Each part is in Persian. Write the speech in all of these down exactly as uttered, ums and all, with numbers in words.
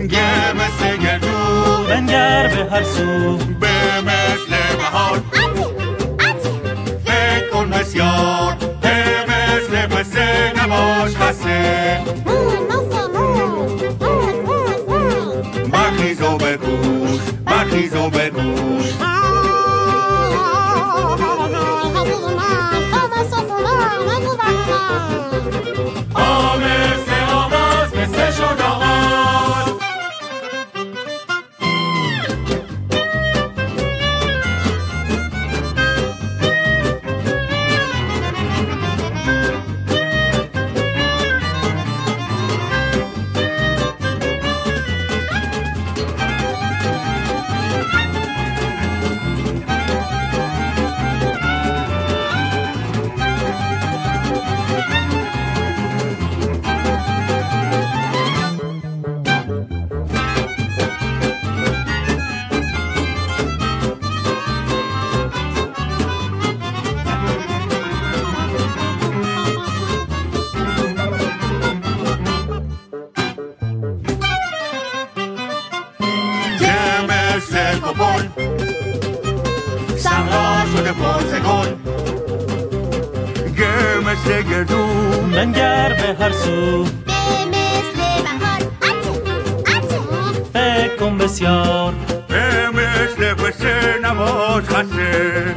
گه مثل گردون بنگر به هر سو به مثل بهار فکر کن بسیار به مثل مثل نباش خسته برخیز و بکوش برخیز و بکوش آمسته آواز مثل شد آغاز مثل گردون بنگر به هر سو به مثل بهار فکر کن بسیار به مثل مثل نباش خسته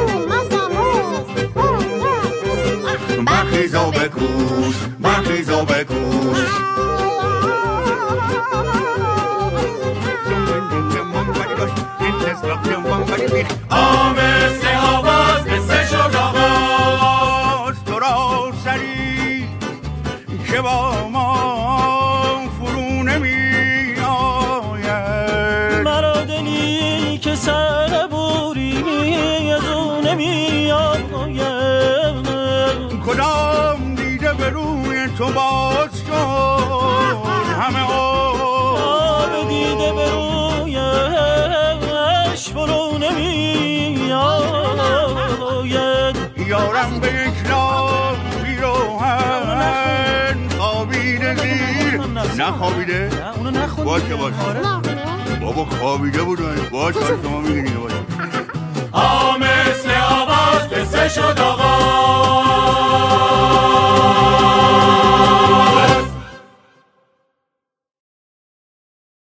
برخیز و بکوش برخیز و بکوش آمسته آواز مثل شد آغاز تو را سری که با ما فرو نمی آید مرا دلی که سربوری از او نمی آید کدام دیده به روی تو باز شد همه آب دیده به رویش فرو نمی آید یارم به یک راه بیروهن خوابیده زیر نخوابیده؟ نه اونو نخوندی باشه باشه بابا خوابیده بود باشه شما میگنی باشه آ مثل آواز مثل شد آغاز